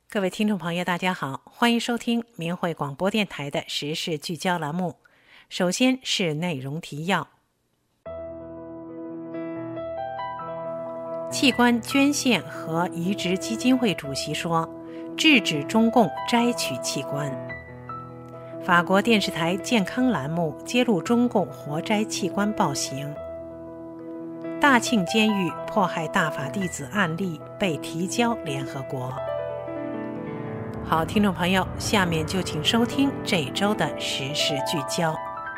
各位听众朋友大家好，欢迎收听明慧广播电台的时事聚焦栏目。首先是内容提要。器官捐献和移植基金会主席说，制止中共摘取器官。法国电视台健康栏目揭露中共活摘器官暴行。大庆监狱迫害大法弟子案例被提交联合国。好，听众朋友，下面就请收听这一周的时事聚焦。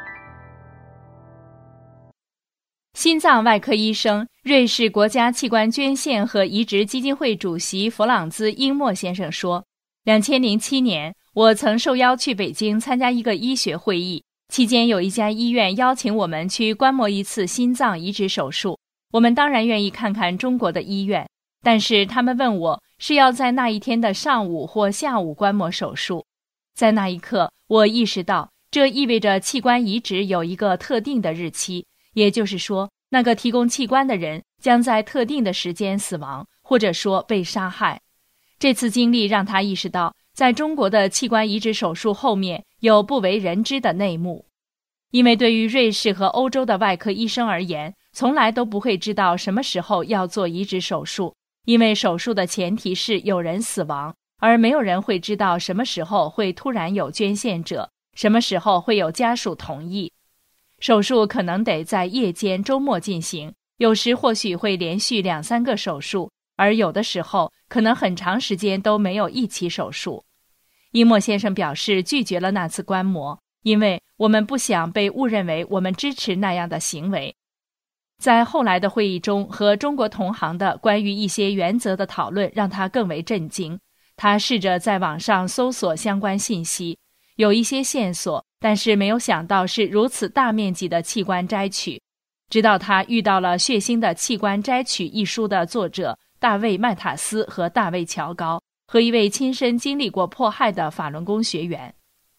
心脏外科医生、瑞士国家器官捐献和移植基金会主席弗朗兹·英默先生说，2007年，我曾受邀去北京参加一个医学会议，期间有一家医院邀请我们去观摩一次心脏移植手术。我们当然愿意看看中国的医院，但是他们问我是要在那一天的上午或下午观摩手术。在那一刻，我意识到这意味着器官移植有一个特定的日期，也就是说，那个提供器官的人将在特定的时间死亡，或者说被杀害。这次经历让他意识到，在中国的器官移植手术后面有不为人知的内幕。因为对于瑞士和欧洲的外科医生而言，从来都不会知道什么时候要做移植手术，因为手术的前提是有人死亡，而没有人会知道什么时候会突然有捐献者，什么时候会有家属同意。手术可能得在夜间、周末进行，有时或许会连续2-3个手术，而有的时候可能很长时间都没有一起手术。伊默先生表示拒绝了那次观摩，因为我们不想被误认为我们支持那样的行为。在后来的会议中，和中国同行的关于一些原则的讨论让他更为震惊。他试着在网上搜索相关信息，有一些线索，但是没有想到是如此大面积的器官摘取。直到他遇到了《血腥的器官摘取》一书的作者大卫·麦塔斯和大卫·乔高，和一位亲身经历过迫害的法轮功学员。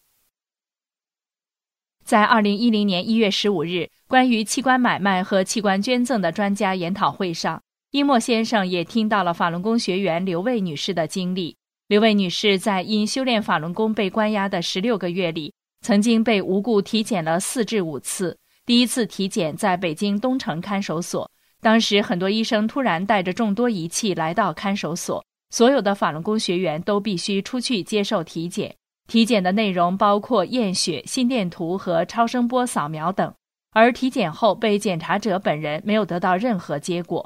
在2010年1月15日关于器官买卖和器官捐赠的专家研讨会上，伊默先生也听到了法轮功学员刘卫女士的经历。刘卫女士在因修炼法轮功被关押的16个月里，曾经被无故体检了4至5次。第一次体检在北京东城看守所，当时很多医生突然带着众多仪器来到看守所，所有的法轮功学员都必须出去接受体检。体检的内容包括验血、心电图和超声波扫描等，而体检后被检查者本人没有得到任何结果。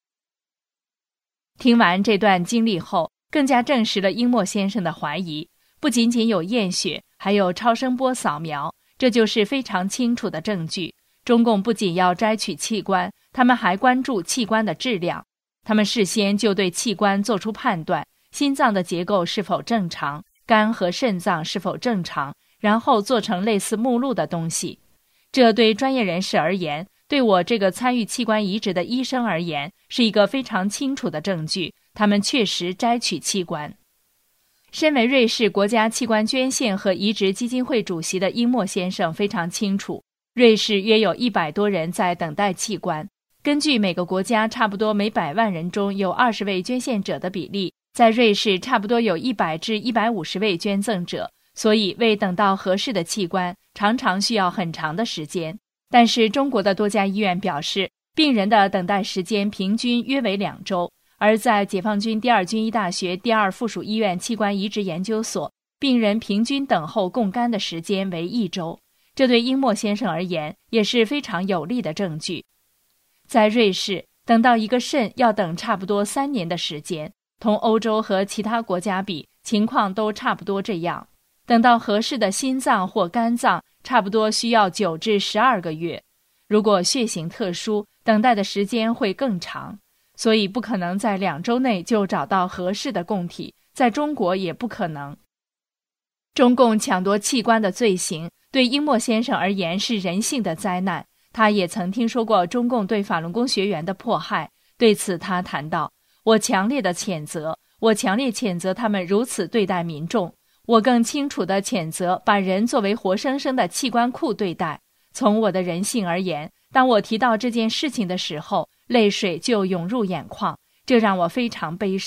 听完这段经历后，更加证实了英默先生的怀疑，不仅仅有验血，还有超声波扫描，这就是非常清楚的证据。中共不仅要摘取器官，他们还关注器官的质量，他们事先就对器官做出判断，心脏的结构是否正常，肝和肾脏是否正常，然后做成类似目录的东西。这对专业人士而言，对我这个参与器官移植的医生而言，是一个非常清楚的证据，他们确实摘取器官。身为瑞士国家器官捐献和移植基金会主席的英默先生非常清楚，瑞士约有100多人在等待器官。根据每个国家差不多每100万人中有20位捐献者的比例，在瑞士差不多有100至150位捐赠者，所以为等到合适的器官，常常需要很长的时间。但是中国的多家医院表示，病人的等待时间平均约为2周，而在解放军第2军医大学第2附属医院器官移植研究所，病人平均等候供肝的时间为1周。这对英默先生而言也是非常有力的证据。在瑞士，等到一个肾要等差不多3年的时间，同欧洲和其他国家比，情况都差不多这样。等到合适的心脏或肝脏，差不多需要9至12个月。如果血型特殊，等待的时间会更长，所以不可能在2周内就找到合适的供体，在中国也不可能。中共抢夺器官的罪行，对英默先生而言是人性的灾难。他也曾听说过中共对法轮功学员的迫害，对此他谈到，我强烈谴责他们如此对待民众。我更清楚地谴责把人作为活生生的器官库对待。从我的人性而言，当我提到这件事情的时候，泪水就涌入眼眶，这让我非常悲伤。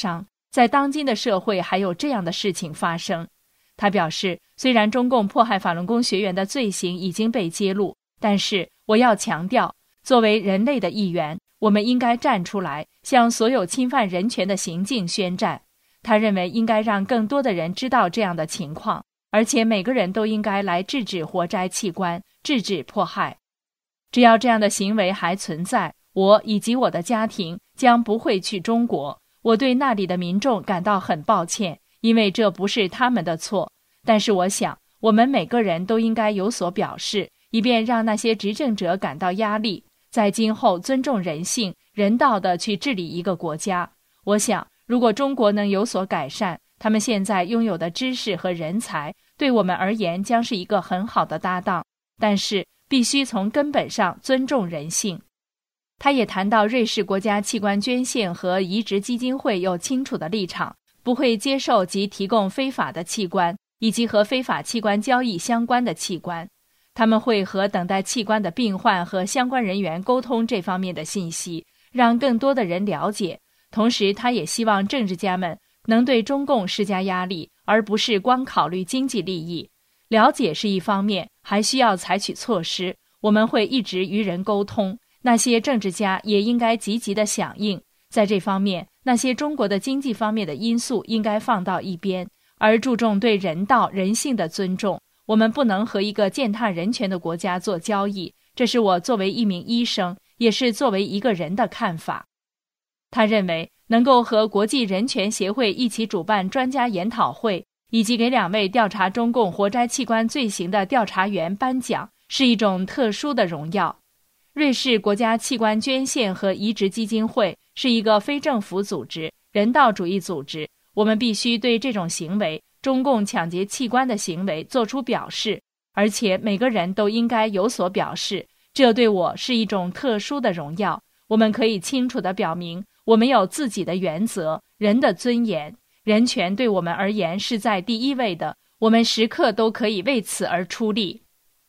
在当今的社会还有这样的事情发生。他表示，虽然中共迫害法轮功学员的罪行已经被揭露，但是我要强调，作为人类的一员，我们应该站出来，向所有侵犯人权的行径宣战。他认为应该让更多的人知道这样的情况，而且每个人都应该来制止活摘器官，制止迫害。只要这样的行为还存在，我以及我的家庭将不会去中国。我对那里的民众感到很抱歉，因为这不是他们的错。但是我想，我们每个人都应该有所表示，以便让那些执政者感到压力，在今后尊重人性、人道地去治理一个国家。我想，如果中国能有所改善，他们现在拥有的知识和人才，对我们而言将是一个很好的搭档。但是，必须从根本上尊重人性。他也谈到瑞士国家器官捐献和移植基金会有清楚的立场，不会接受及提供非法的器官，以及和非法器官交易相关的器官。他们会和等待器官的病患和相关人员沟通这方面的信息，让更多的人了解。同时，他也希望政治家们能对中共施加压力，而不是光考虑经济利益。了解是一方面，还需要采取措施。我们会一直与人沟通，那些政治家也应该积极的响应。在这方面，那些中国的经济方面的因素应该放到一边，而注重对人道、人性的尊重。我们不能和一个践踏人权的国家做交易，这是我作为一名医生，也是作为一个人的看法。他认为，能够和国际人权协会一起主办专家研讨会，以及给2位调查中共活摘器官罪行的调查员颁奖，是一种特殊的荣耀。瑞士国家器官捐献和移植基金会是一个非政府组织、人道主义组织。我们必须对这种行为，中共抢劫器官的行为做出表示，而且每个人都应该有所表示。这对我是一种特殊的荣耀。我们可以清楚地表明，我们有自己的原则，人的尊严，人权对我们而言是在第一位的，我们时刻都可以为此而出力。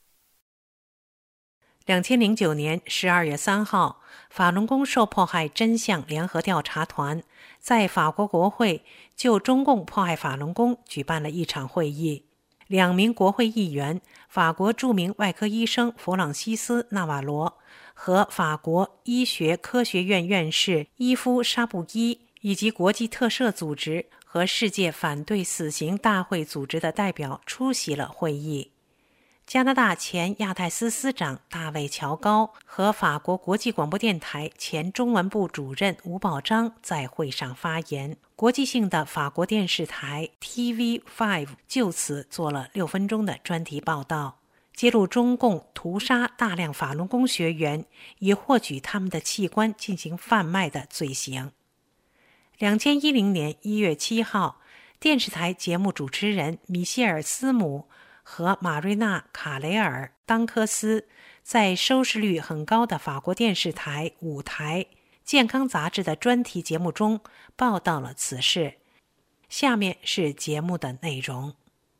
2009年12月3号，法轮功受迫害真相联合调查团在法国国会就中共迫害法轮功举办了一场会议。2名国会议员，法国著名外科医生弗朗西斯·纳瓦罗和法国医学科学院院士伊夫·沙布伊，以及国际特赦组织和世界反对死刑大会组织的代表出席了会议。加拿大前亚太司司长大卫·乔高和法国国际广播电台前中文部主任吴宝章在会上发言。国际性的法国电视台 TV5 就此做了6分钟的专题报道，揭露中共屠杀大量法轮功学员，以获取他们的器官进行贩卖的罪行。2010年1月7号，电视台节目主持人米歇尔·斯姆和马瑞娜·卡雷尔·当科斯在收视率很高的法国电视台5台健康杂志的专题节目中报道了此事。下面是节目的内容。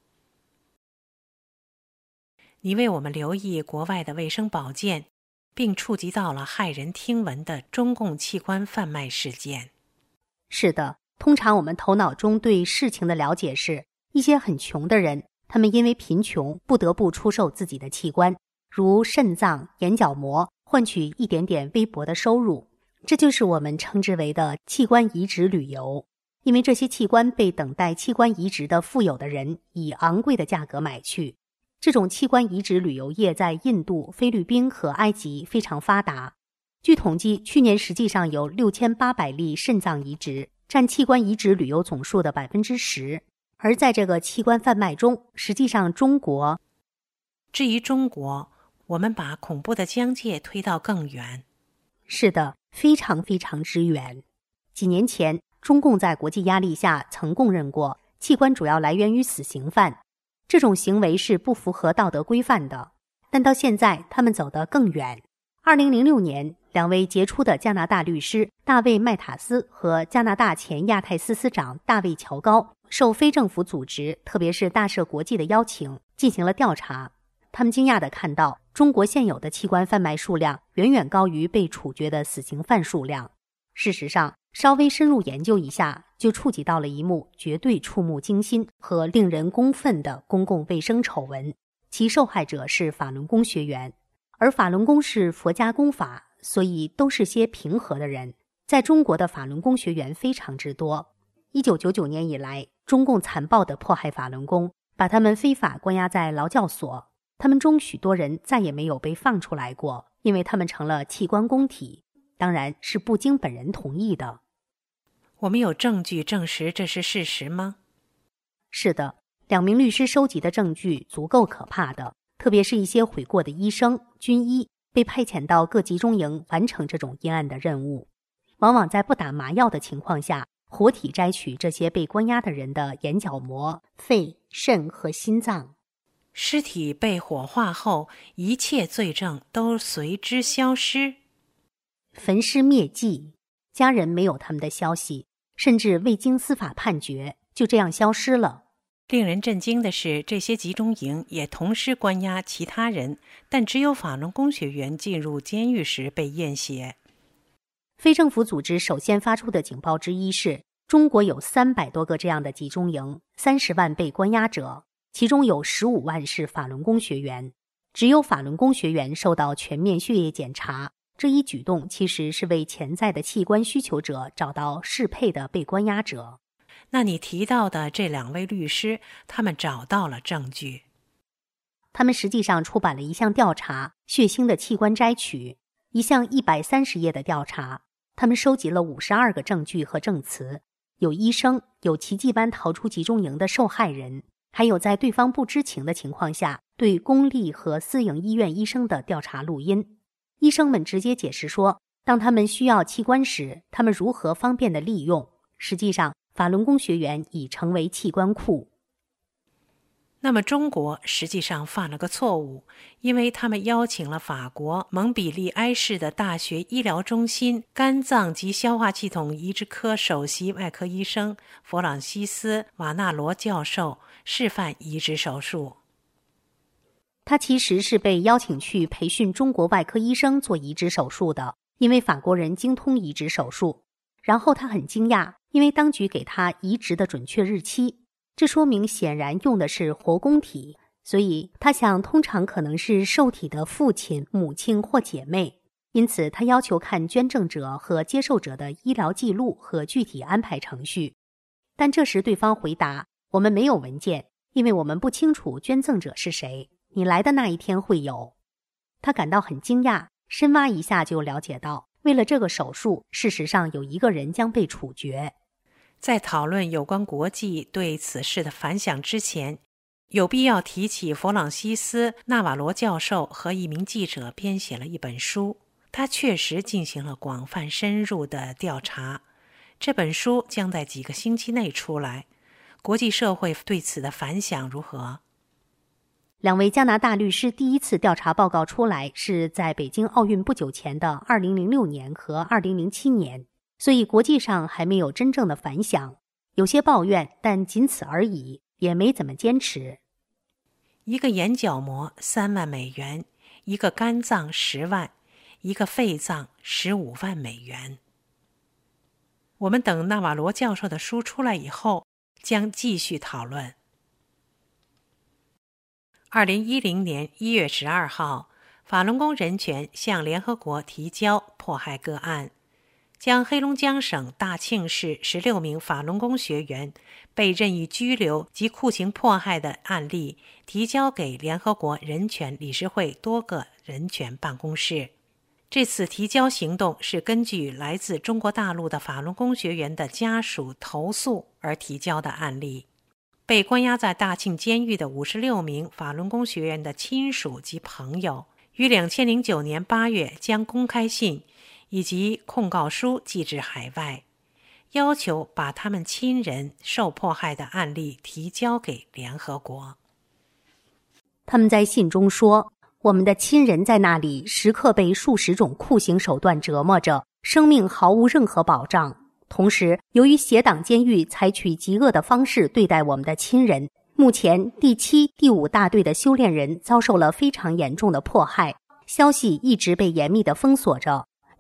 你为我们留意国外的卫生保健，并触及到了骇人听闻的中共器官贩卖事件。 是的，通常我们头脑中对事情的了解是，一些很穷的人，他们因为贫穷不得不出售自己的器官，如肾脏、眼角膜，换取一点点微薄的收入。这就是我们称之为的器官移植旅游。因为这些器官被等待器官移植的富有的人以昂贵的价格买去。这种器官移植旅游业在印度、菲律宾和埃及非常发达。据统计，去年实际上有6800例肾脏移植，占器官移植旅游总数的 10%。而在这个器官贩卖中，实际上至于中国，我们把恐怖的疆界推到更远。 是的，非常非常之远。几年前，中共在国际压力下曾供认过，器官主要来源于死刑犯，这种行为是不符合道德规范的。但到现在，他们走得更远。2006年，2位杰出的加拿大律师大卫·麦塔斯和加拿大前亚太司司长大卫·乔高受非政府组织，特别是大赦国际的邀请，进行了调查。他们惊讶地看到，中国现有的器官贩卖数量远远高于被处决的死刑犯数量。 事实上，稍微深入研究一下，就触及到了一幕绝对触目惊心和令人公愤的公共卫生丑闻，其受害者是法轮功学员。而法轮功是佛家功法，所以都是些平和的人。在中国的法轮功学员非常之多。1999年以来，中共残暴地迫害法轮功，把他们非法关押在劳教所。他们中许多人再也没有被放出来过，因为他们成了器官工体，当然是不经本人同意的。 我们有证据证实这是事实吗？ 是的，2名律师收集的证据足够可怕的，特别是一些悔过的医生、军医被派遣到各集中营完成这种阴暗的任务，往往在不打麻药的情况下，活体摘取这些被关押的人的眼角膜、肺、肾和心脏。 尸体被火化后，一切罪证都随之消失。 焚尸灭迹，家人没有他们的消息，甚至未经司法判决，就这样消失了。 令人震惊的是，这些集中营也同时关押其他人，但只有法轮功学员进入监狱时被验血。 非政府组织首先发出的警报之一是，中国有300多个这样的集中营，30万被关押者，其中有15万是法轮功学员。只有法轮功学员受到全面血液检查，这一举动其实是为潜在的器官需求者找到适配的被关押者。 那你提到的这2位律师，他们找到了证据。 他们实际上出版了一项调查，血腥的器官摘取，一项130页的调查。他们收集了52个证据和证词，有医生，有奇迹般逃出集中营的受害人，还有在对方不知情的情况下对公立和私营医院医生的调查录音。医生们直接解释说，当他们需要器官时，他们如何方便地利用。实际上，法轮功学员已成为器官库。 那么中国实际上犯了个错误，因为他们邀请了法国蒙彼利埃市的大学医疗中心肝脏及消化系统移植科首席外科医生弗朗西斯·瓦纳罗教授示范移植手术。 他其实是被邀请去培训中国外科医生做移植手术的，因为法国人精通移植手术。然后他很惊讶，因为当局给他移植的准确日期，这说明显然用的是活公体，所以他想通常可能是受体的父亲、母亲或姐妹，因此他要求看捐赠者和接受者的医疗记录和具体安排程序。但这时对方回答，我们没有文件，因为我们不清楚捐赠者是谁，你来的那一天会有。他感到很惊讶，深挖一下就了解到，为了这个手术，事实上有1个人将被处决。 在讨论有关国际对此事的反响之前，有必要提起弗朗西斯·纳瓦罗教授和一名记者编写了一本书，他确实进行了广泛深入的调查。这本书将在几个星期内出来，国际社会对此的反响如何 ？2位加拿大律师第一次调查报告出来是在北京奥运不久前的2006年和2007年，所以国际上还没有真正的反响，有些抱怨，但仅此而已，也没怎么坚持。 一个眼角膜3万美元，一个肝脏10万，一个肺脏15万美元。我们等纳瓦罗教授的书出来以后，将继续讨论。2010年1月12号，法轮功人权向联合国提交迫害个案，将黑龙江省大庆市16名法轮功学员被任意拘留及酷刑迫害的案例提交给联合国人权理事会多个人权办公室。这次提交行动是根据来自中国大陆的法轮功学员的家属投诉而提交的案例。被关押在大庆监狱的56名法轮功学员的亲属及朋友，于2009年8月将公开信以及控告书寄至海外，要求把他们亲人受迫害的案例提交给联合国。 他们在信中说，我们的亲人在那里时刻被数十种酷刑手段折磨着，生命毫无任何保障。同时，由于邪党监狱采取极恶的方式对待我们的亲人，目前第7、第5大队的修炼人遭受了非常严重的迫害，消息一直被严密地封锁着。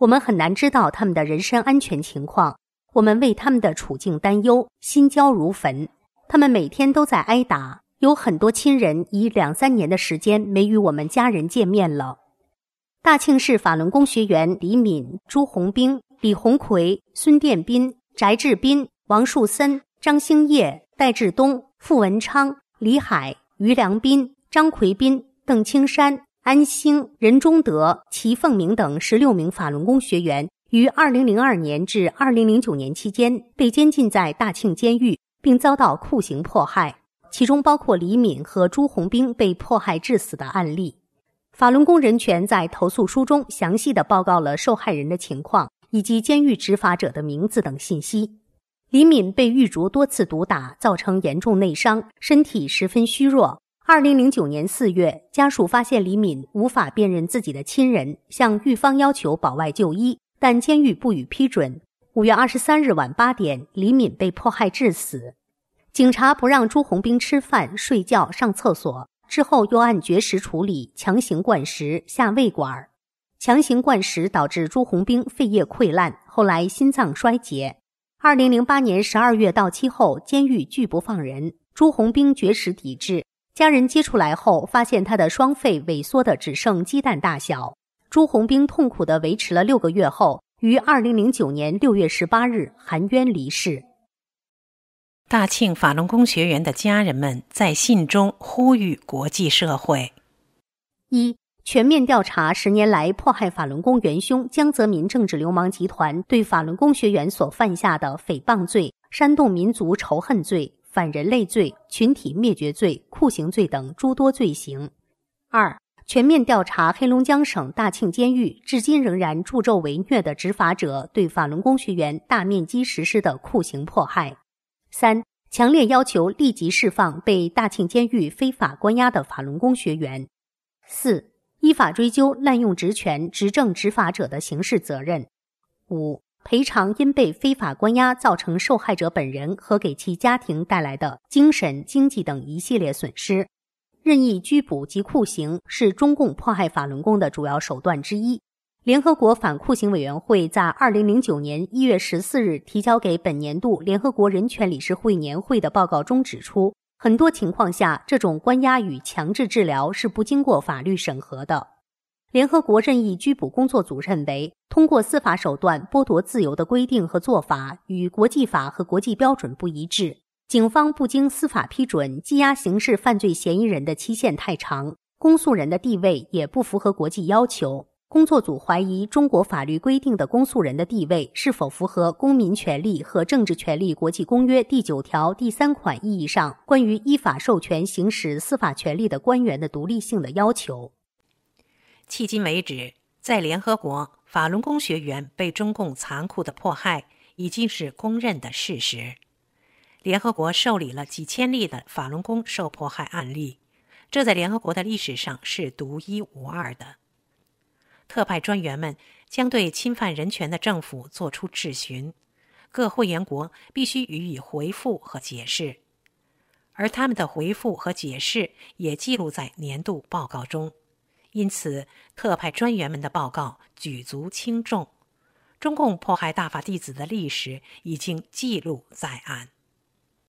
我们很难知道他们的人身安全情况，我们为他们的处境担忧，心焦如焚。他们每天都在挨打，有很多亲人已2-3年的时间没与我们家人见面了。大庆市法轮功学员李敏、朱红兵、李红奎、孙殿斌、翟志斌、王树森、张兴业、戴志东、傅文昌、李海、于良斌、张奎斌、邓青山、安兴、任忠德、齐凤鸣等16名法轮功学员于2002年至2009年期间被监禁在大庆监狱，并遭到酷刑迫害，其中包括李敏和朱红兵被迫害致死的案例。法轮功人权在投诉书中详细地报告了受害人的情况以及监狱执法者的名字等信息。李敏被狱卒多次毒打，造成严重内伤，身体十分虚弱。2009年4月，家属发现李敏无法辨认自己的亲人，向狱方要求保外就医，但监狱不予批准。5月23日晚8点，李敏被迫害致死。警察不让朱红兵吃饭、睡觉、上厕所，之后又按绝食处理，强行灌食、下胃管。强行灌食导致朱红兵肺叶溃烂，后来心脏衰竭。2008年12月到期后，监狱拒不放人，朱红兵绝食抵制，家人接出来后发现他的双肺萎缩的只剩鸡蛋大小。朱红兵痛苦地维持了6个月后，于2009年6月18日含冤离世。 大庆法轮功学员的家人们在信中呼吁国际社会： 一、全面调查10年来迫害法轮功元凶江泽民政治流氓集团对法轮功学员所犯下的诽谤罪、煽动民族仇恨罪、反人类罪、群体灭绝罪、酷刑罪等诸多罪行。二、全面调查黑龙江省大庆监狱至今仍然助纣为虐的执法者对法轮功学员大面积实施的酷刑迫害。三、强烈要求立即释放被大庆监狱非法关押的法轮功学员。四、依法追究滥用职权、执政执法者的刑事责任。五、赔偿因被非法关押造成受害者本人和给其家庭带来的精神、经济等一系列损失。任意拘捕及酷刑是中共迫害法轮功的主要手段之一。联合国反酷刑委员会在2009年1月14日提交给本年度联合国人权理事会年会的报告中指出，很多情况下，这种关押与强制治疗是不经过法律审核的。联合国任意拘捕工作组认为，通过司法手段剥夺自由的规定和做法与国际法和国际标准不一致，警方不经司法批准羁押刑事犯罪嫌疑人的期限太长，公诉人的地位也不符合国际要求。工作组怀疑中国法律规定的公诉人的地位是否符合《公民权利和政治权利国际公约》第9条第3款意义上关于依法授权行使司法权力的官员的独立性的要求。 迄今为止，在联合国，法轮功学员被中共残酷的迫害已经是公认的事实。联合国受理了几千例的法轮功受迫害案例，这在联合国的历史上是独一无二的。特派专员们将对侵犯人权的政府作出质询，各会员国必须予以回复和解释，而他们的回复和解释也记录在年度报告中。因此，特派专员们的报告举足轻重。中共迫害大法弟子的历史已经记录在案。